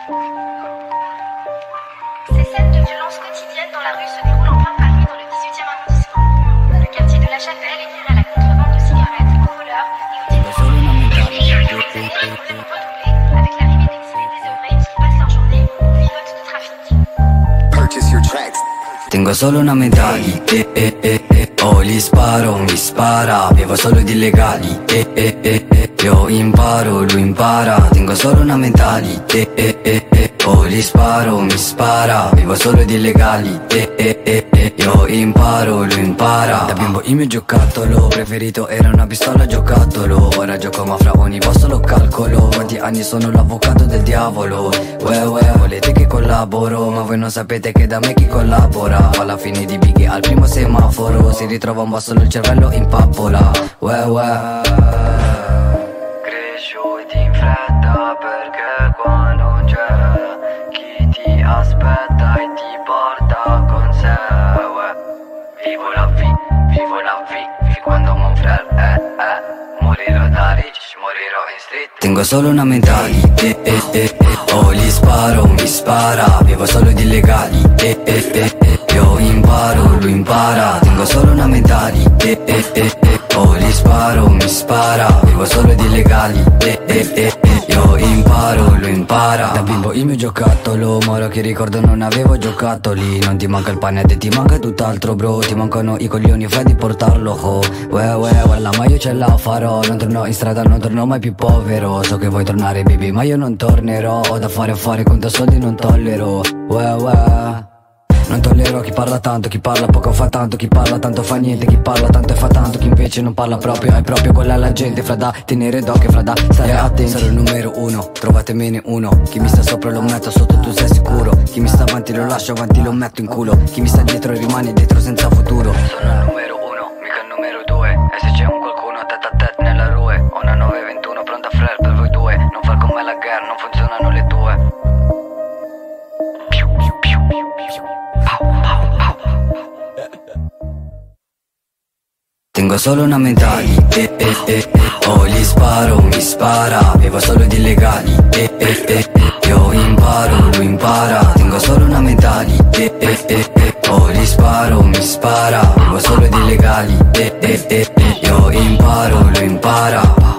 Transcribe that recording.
Ces scènes de violence quotidienne dans la rue se déroulent en plein Paris, dans le 18e arrondissement. Dans le quartier de la Chapelle est livré à la contrebande de cigarettes, aux voleurs et aux dealers. Les jeunes années complètement redoubler avec l'arrivée d'exilés désœuvrés qui passent leur journée au pilote de trafic. Purchase your tracks. Tengo solo una medaglia, oh gli sparo, mi spara, vivo solo di illegali, io imparo, lui impara. Tengo solo una medaglia, oh gli sparo, mi spara, vivo solo di illegali, io imparo, lui impara. Da bimbo il mio giocattolo preferito era una pistola giocattolo. Ora gioco ma fra ogni posto lo calcolo. Quanti anni sono l'avvocato del diavolo. Volete che collaboro, ma voi non sapete che da me chi collabora. Alla fine di Biggie al primo semaforo si ritrova un po' solo il cervello in pappola. Cresciuti in fretta perché qua non c'è chi ti aspetta e ti porta con sé. Vivo la vie quando mon frère morirò da rich, morirò in street. Tengo solo una medaglia, oh gli sparo, mi spara, vivo solo di illegali, io imparo, lui impara. Tengo solo una medaglia, oh gli sparo, mi spara, vivo solo di illegali, io imparo, lui impara. Da bimbo il mio giocattolo, ma ora che ricordo non avevo giocattoli. Non ti manca il pane e ti manca tutt'altro bro. Ti mancano i coglioni fra di portarlo ho. Voilà, ma io ce la farò. Non torno in strada, non torno mai più povero. So che vuoi tornare baby, ma io non tornerò. Ho da fare, conto soldi non tollero. Non tollero chi parla tanto, chi parla poco fa tanto, chi parla tanto fa niente, chi parla tanto e fa tanto, chi invece non parla proprio, è proprio quella la gente, fra da tenere d'occhio, fra da stare attenti. Sarò il numero uno, trovatemene uno, chi mi sta sopra lo metto sotto, tu sei sicuro, chi mi sta avanti lo lascio avanti, lo metto in culo, chi mi sta dietro rimane dietro senza futuro. Sono il numero uno, mica il numero due, e se c'è un qualcuno tête a tête nella rue, ho una 921 pronta frère per voi due, non far con me la guerra, non funzionano le tue. Tengo solo una medaglia, oh gli sparo, mi spara, vivo solo di illegali, io imparo, lui impara. Tengo solo una medaglia, oh gli sparo, mi spara, vivo solo di illegali, io imparo, lui impara.